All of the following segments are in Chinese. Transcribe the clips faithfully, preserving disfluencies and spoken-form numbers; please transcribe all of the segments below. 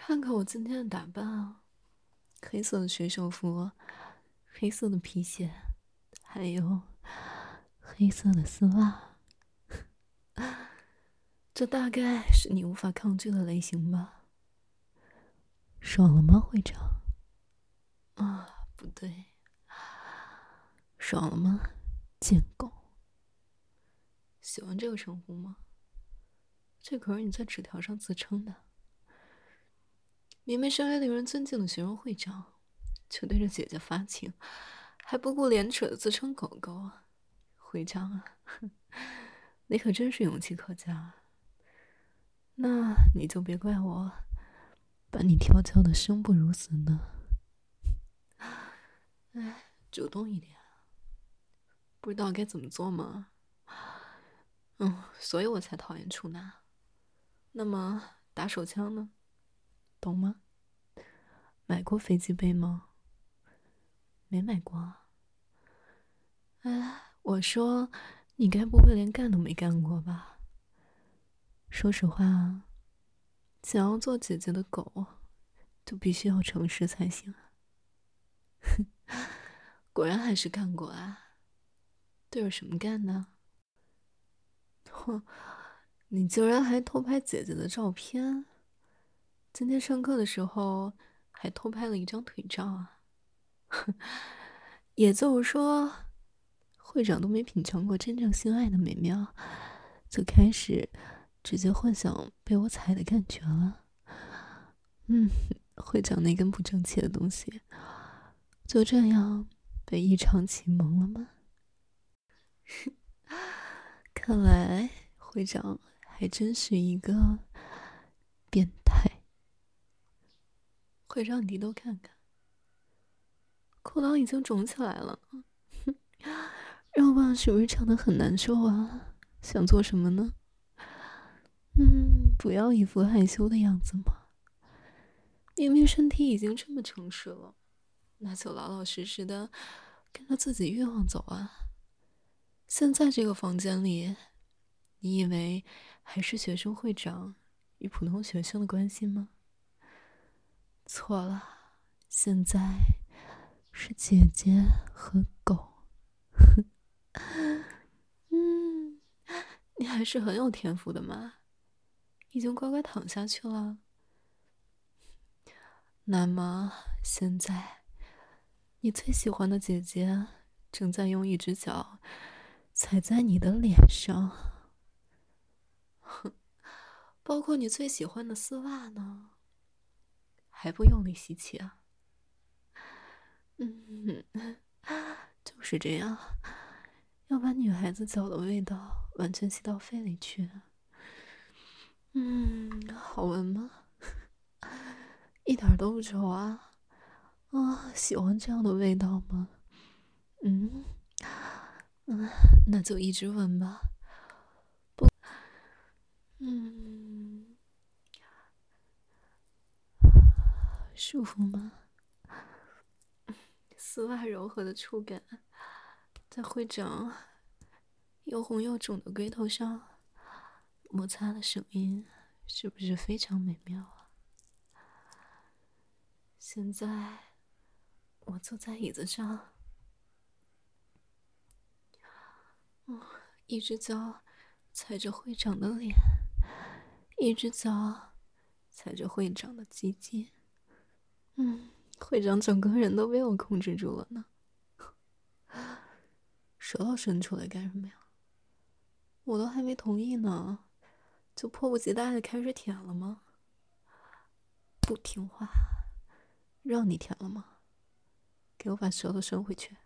看看我今天的打扮啊，黑色的水手服，黑色的皮鞋，还有黑色的丝袜。这大概是你无法抗拒的类型吧？爽了吗，会长？啊，不对，爽了吗，贱狗？喜欢这个称呼吗？这可是你在纸条上自称的。明明身为令人尊敬的学生会长，却对着姐姐发情，还不顾廉耻的自称狗狗。会长啊，你可真是勇气可嘉。那你就别怪我把你调教的生不如死呢。哎，主动一点。不知道该怎么做吗？嗯，所以我才讨厌处男。那么打手枪呢？懂吗？买过飞机杯吗？没买过。哎，我说，你该不会连干都没干过吧？说实话，想要做姐姐的狗，就必须要诚实才行。果然还是干过啊。对着什么干呢？哼，你竟然还偷拍姐姐的照片！今天上课的时候还偷拍了一张腿照啊！也就是说，会长都没品尝过真正性爱的美妙，就开始直接幻想被我踩的感觉了。嗯，会长那根不争气的东西，就这样被异常启蒙了吗？看来会长还真是一个变态。会长，你低头看看，裤裆已经肿起来了。肉棒是不是长得很难受啊？想做什么呢？嗯，不要一副害羞的样子嘛。明明身体已经这么诚实了，那就老老实实的跟着自己欲望走啊。现在这个房间里，你以为还是学生会长与普通学生的关系吗？错了，现在是姐姐和狗。嗯，你还是很有天赋的嘛，已经乖乖躺下去了。那么现在，你最喜欢的姐姐正在用一只脚踩在你的脸上，包括你最喜欢的丝袜呢，还不用力吸气啊？嗯，就是这样，要把女孩子脚的味道完全吸到肺里去。嗯，好闻吗？一点都不臭啊！啊，喜欢这样的味道吗？嗯嗯，那就一直闻吧。不，嗯，舒服吗？丝袜柔和的触感，在会长又红又肿的龟头上摩擦的声音，是不是非常美妙啊？现在我坐在椅子上，嗯，一只脚踩着会长的脸，一只脚踩着会长的鸡鸡。嗯，会长整个人都被我控制住了呢。舌头伸出来干什么呀？我都还没同意呢，就迫不及待的开始舔了吗？不听话，让你舔了吗？给我把舌头伸回去。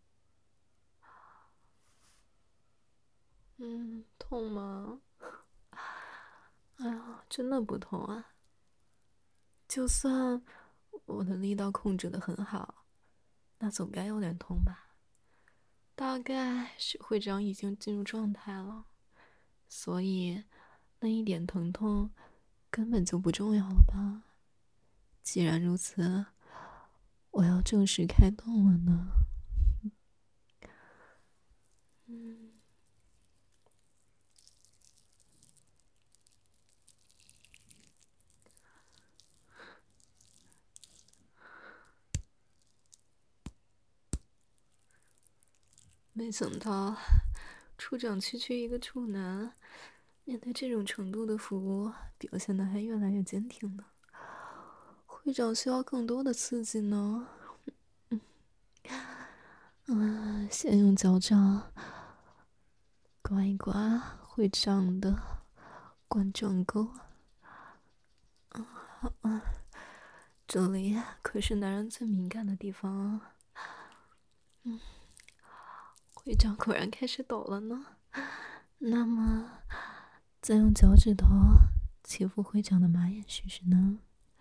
嗯，痛吗？哎呀，真的不痛啊。就算我的力道控制的很好，那总该有点痛吧？大概是会长已经进入状态了，所以那一点疼痛根本就不重要了吧？既然如此，我要正式开动了呢。嗯， 没想到处长区区一个处男，面对这种程度的服务，表现得还越来越坚定呢。会长需要更多的刺激呢。嗯，先用脚掌刮一刮会长的冠状沟。啊啊，这里可是男人最敏感的地方啊。嗯，会长果然开始抖了呢。那么，再用脚趾头欺负会长的马眼试试呢？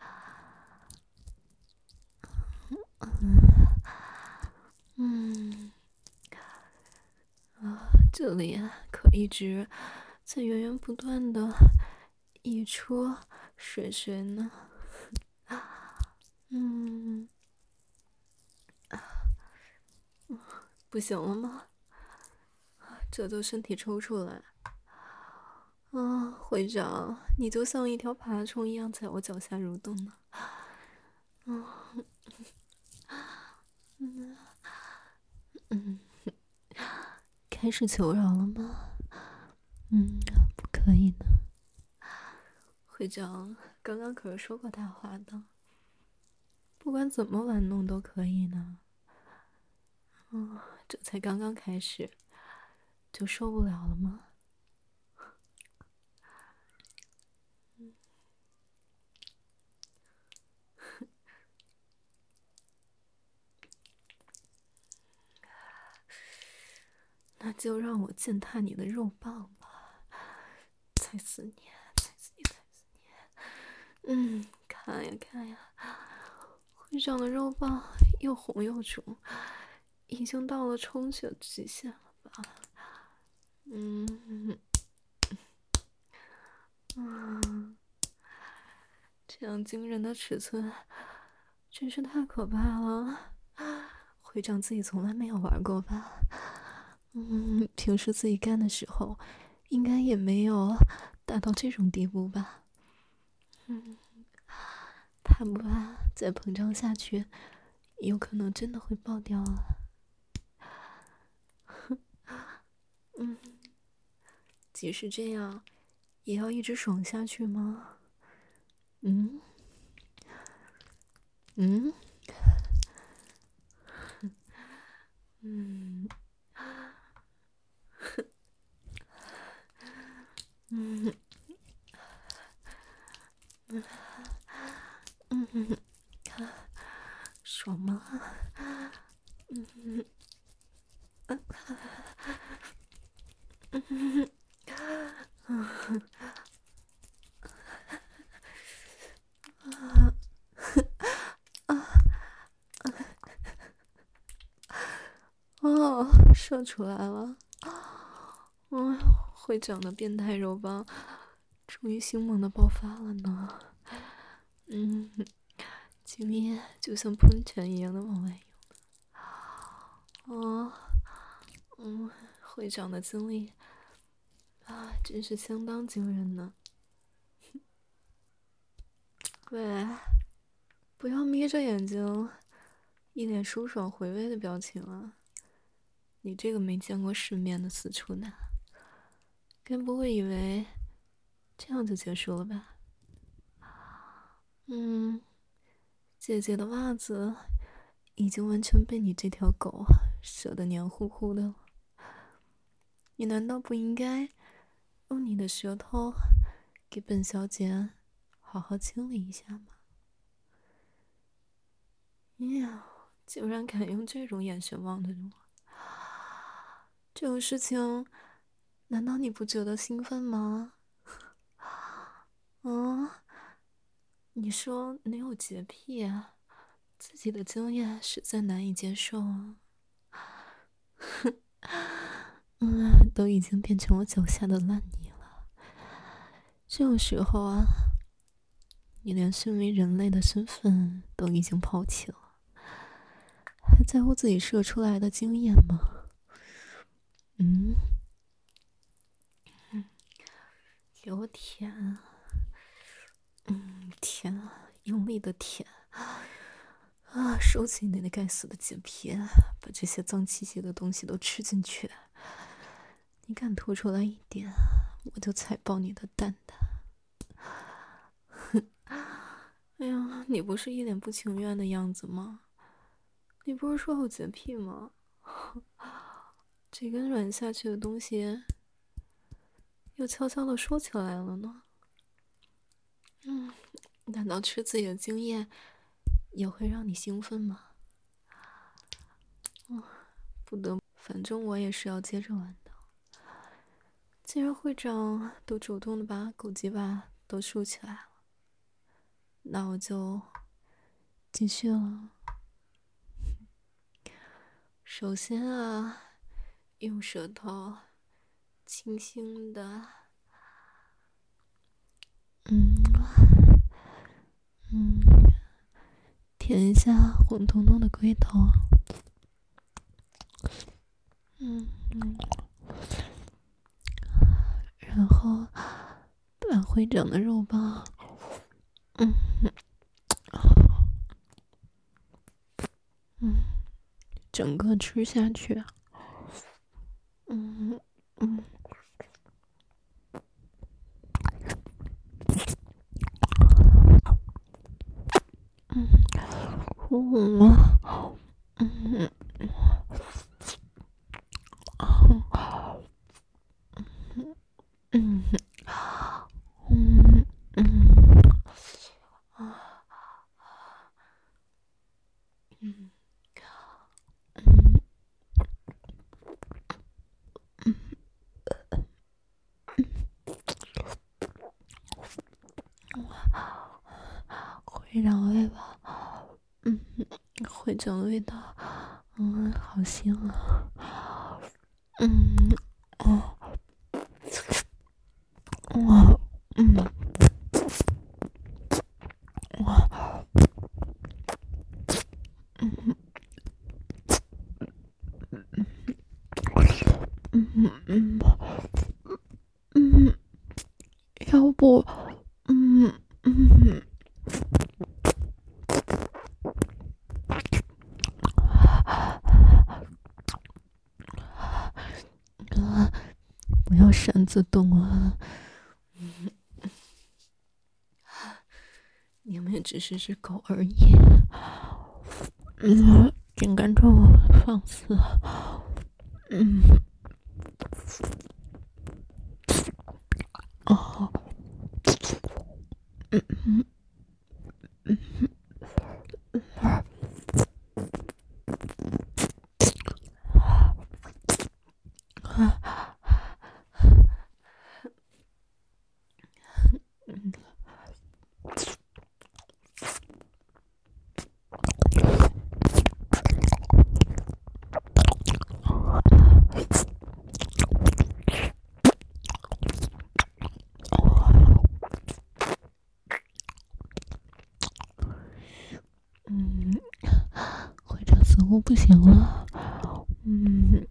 嗯，啊，这里可一直在源源不断的溢出水水呢。嗯，不行了吗？这都身体抽搐了。啊，会长，你就像一条爬虫一样在我脚下蠕动呢。嗯嗯嗯，开始求饶了吗？嗯，不可以呢。会长刚刚可是说过大话的，不管怎么玩弄都可以呢。嗯，这才刚刚开始，就受不了了吗？那就让我践踏你的肉棒吧，踩死你，踩死你，踩死你！嗯，看呀看呀，会长的肉棒又红又肿，已经到了充血极限了吧？嗯嗯，这样惊人的尺寸真是太可怕了。会长自己从来没有玩过吧？嗯，平时自己干的时候，应该也没有大到这种地步吧？嗯，怕不怕再膨胀下去，有可能真的会爆掉啊？嗯，即使这样，也要一直爽下去吗？嗯嗯嗯嗯嗯嗯，爽吗？嗯嗯嗯嗯啊啊！哦，射出来了！嗯，会长的变态肉棒终于凶猛的爆发了呢。嗯，精液就像喷泉一样的往外涌。哦，嗯，会长的精力啊，真是相当惊人呢。喂，不要眯着眼睛，一脸舒爽回味的表情啊！你这个没见过世面的死处男，该不会以为这样就结束了吧？嗯，姐姐的袜子已经完全被你这条狗折得黏糊糊的了。你难道不应该用你的舌头给本小姐好好清理一下吗？呀，竟然敢用这种眼神望着我！这种事情，难道你不觉得兴奋吗？嗯，你说你有洁癖啊，自己的经验实在难以接受啊。嗯，都已经变成我脚下的烂泥了。这种时候啊，你连身为人类的身份都已经抛弃了，还在乎自己射出来的经验吗？嗯，给我舔，嗯，舔，用力的舔。 啊，收起你那该死的洁癖，把这些脏兮兮的东西都吃进去。你敢吐出来一点，我就踩爆你的蛋蛋。哎呀，你不是一脸不情愿的样子吗？你不是说有洁癖吗？这根软下去的东西又悄悄的说起来了呢。嗯，难道吃自己的精液也会让你兴奋吗？嗯，不得，反正我也是要接着玩的。既然会长都主动的把狗鸡巴都竖起来了，那我就继续了。首先啊，用舌头轻轻的，嗯嗯，舔一下红彤彤的龟头，嗯嗯，然后把会长的肉棒，嗯嗯，整个吃下去，嗯嗯。嗯嗯嗯嗯嗯啊嗯嗯会长味吧，嗯，会长味道，嗯，好香啊，嗯哦哇嗯哇嗯嗯嗯嗯，要不嗯嗯。啊！不要擅自动啊！你们也只是只狗而已。嗯，请干这么放肆。嗯，哦，嗯嗯嗯啊嗯嗯，会长似乎不行了。嗯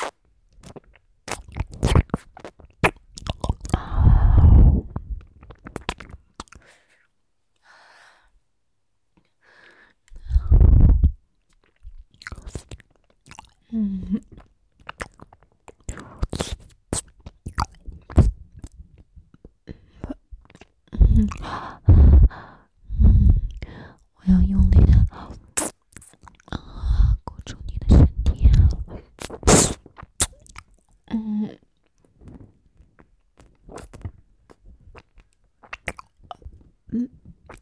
嗯嗯嗯，我要用力的啊裹住你的身体。嗯嗯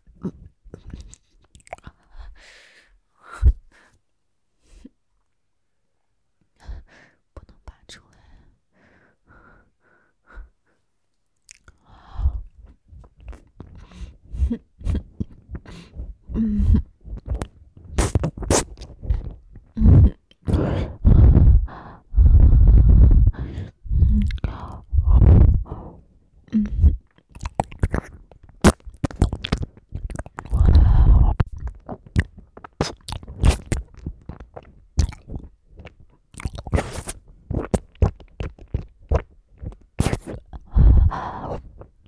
不能拔出来。嗯嗯嗯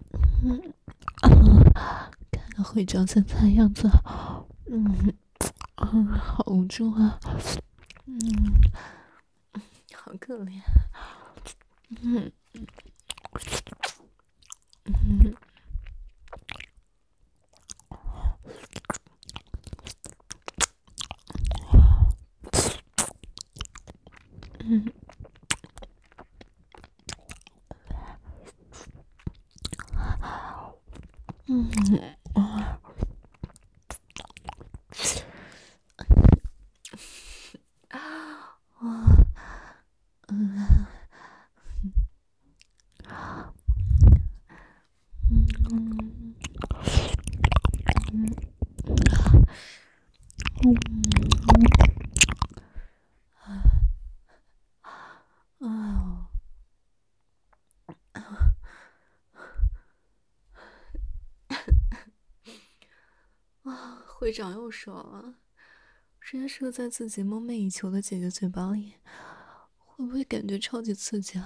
嗯啊！看看会长现在的样子，嗯嗯，好无助啊，嗯，好可怜，嗯嗯嗯嗯啊啊嗯嗯嗯啊，啊！会长又说了，直接射在自己梦寐以求的姐姐嘴巴里，会不会感觉超级刺激啊？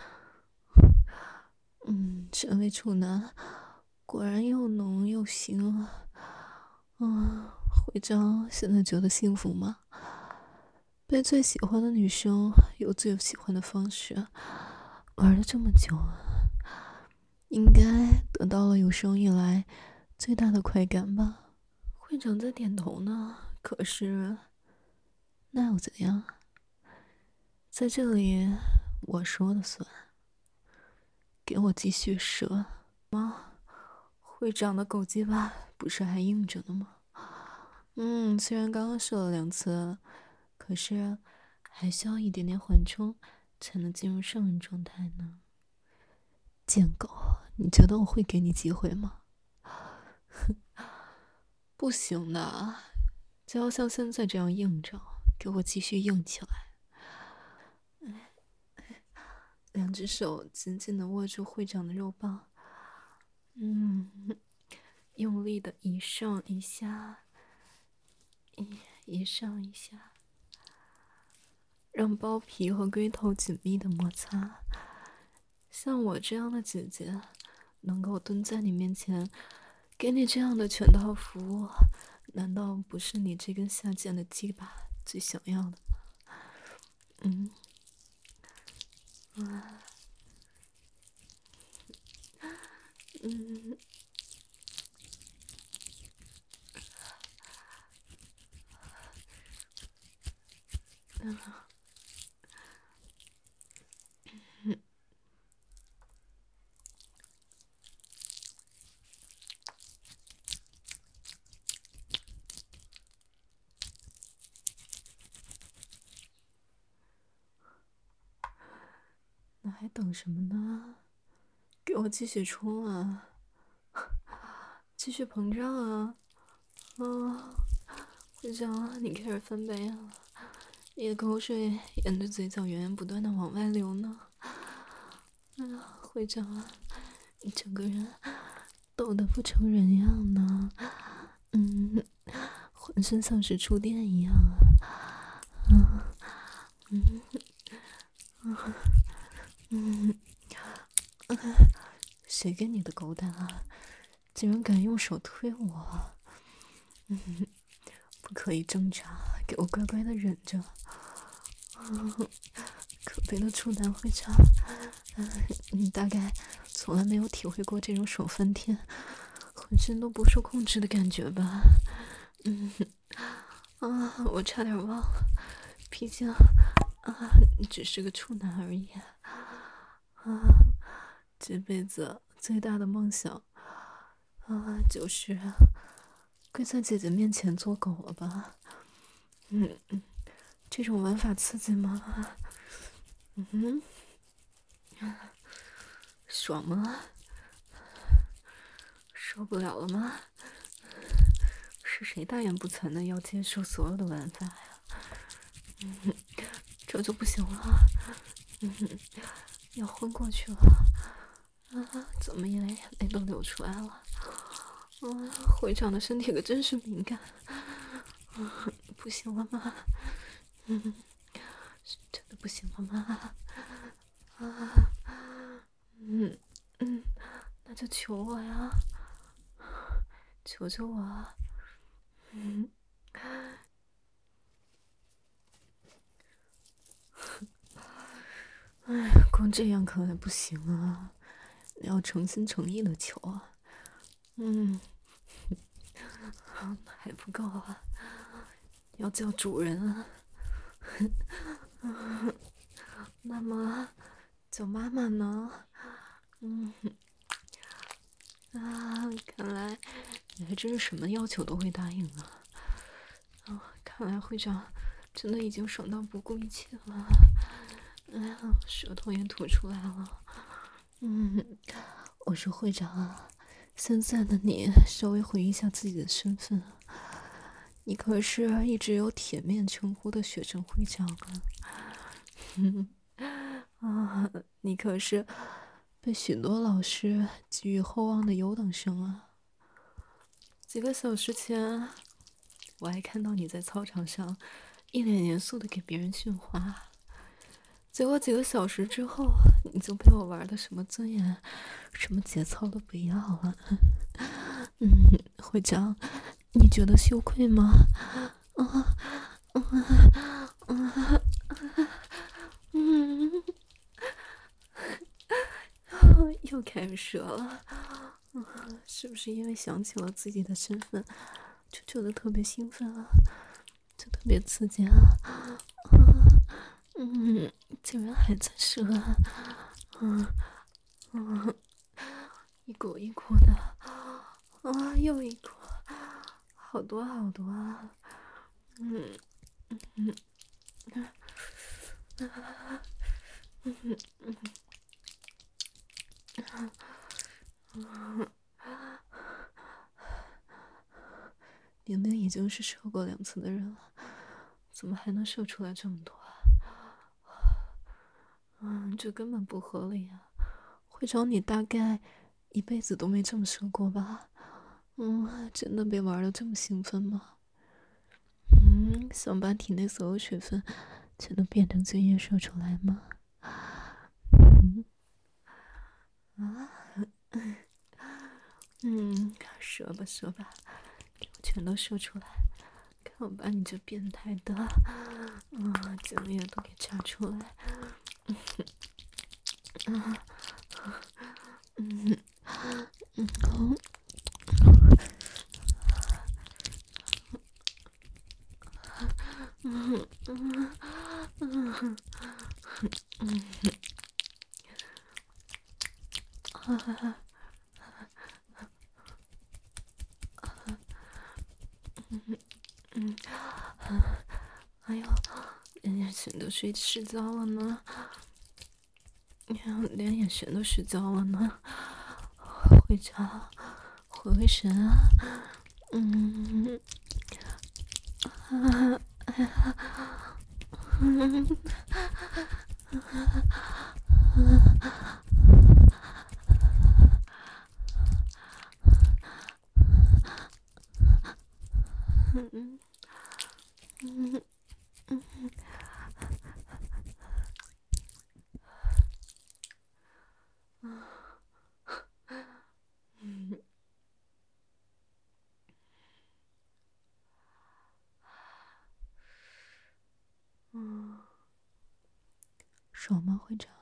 嗯，这位处男果然又浓又腥啊！嗯，会长现在觉得幸福吗？被最喜欢的女生用最喜欢的方式玩了这么久，应该得到了有生以来最大的快感吧？会长在点头呢，可是那又怎样？在这里我说了算，给我继续射。会长的狗鸡巴不是还硬着呢吗？嗯，虽然刚刚射了两次，可是还需要一点点缓冲，才能进入上人状态呢。贱狗，你觉得我会给你机会吗？不行的，就要像现在这样硬着，给我继续硬起来。两只手紧紧地握住会长的肉棒，嗯，用力的一上一下，一一上一下，让包皮和龟头紧密的摩擦。像我这样的姐姐，能够蹲在你面前，给你这样的全套服务，难道不是你这根下贱的鸡巴最想要的吗？嗯，啊，嗯，啊，嗯，那还等什么呢？给我继续冲啊！继续膨胀啊！啊，会长，你开始翻白眼了，你的口水沿着嘴角源源不断的往外流呢。啊，会长啊，你整个人抖得不成人样呢。嗯，浑身像是触电一样啊。嗯嗯嗯嗯，谁给你的狗胆啊？竟然敢用手推我！嗯，不可以挣扎，给我乖乖的忍着。嗯，可悲的处男会长，嗯，你大概从来没有体会过这种爽翻天、浑身都不受控制的感觉吧？嗯，啊，我差点忘了，毕竟啊，你只是个处男而已。啊，这辈子最大的梦想啊，就是跪在姐姐面前做狗了吧？嗯嗯，这种玩法刺激吗？嗯，爽吗？受不了了吗？是谁大言不惭的要接受所有的玩法呀？嗯，这就不行了，嗯，要昏过去了。啊，怎么眼泪都流出来了？啊，会长的身体可真是敏感。啊，不行了吗？嗯，真的不行了吗？啊，嗯嗯，那就求我呀，求求我啊！嗯， 光这样可还不行啊，你要诚心诚意的求啊。嗯，还不够啊，要叫主人啊。那么叫妈妈呢？嗯，啊，看来你还真是什么要求都会答应啊。啊，看来会长真的已经爽到不顾一切了。哎呀，舌头也吐出来了。嗯，我说会长啊，现在的你稍微回忆一下自己的身份，你可是一直有铁面称呼的学生会长啊。啊，你可是被许多老师寄予厚望的优等生啊。几个小时前，我还看到你在操场上一脸严肃的给别人训话，结果几个小时之后，你就被我玩的什么尊严、什么节操都不要了。嗯，会长，你觉得羞愧吗？啊啊啊！嗯，又开始了。是不是因为想起了自己的身份，就觉得特别兴奋啊，就特别刺激啊？啊，嗯，竟然还在射啊！嗯嗯，一股一股的，啊，又一股，好多好多啊！嗯嗯嗯嗯嗯嗯，明明已经是射过两次的人了，怎么还能射出来这么多啊？嗯，这根本不合理啊！会长，你大概一辈子都没这么射过吧？嗯，真的被玩的这么兴奋吗？嗯，想把体内所有水分全都变成精液射出来吗？嗯啊，嗯，射吧射吧，给我全都射出来，看我把你这变态的，啊，精液都给炸出来。啊，嗯嗯嗯嗯嗯嗯嗯啊嗯啊！哎呦，连眼神都睡失焦了呢，连眼神都失焦了呢。会长，回回神啊！嗯啊啊嗯嗯嗯嗯嗯嗯，爽吗，会长？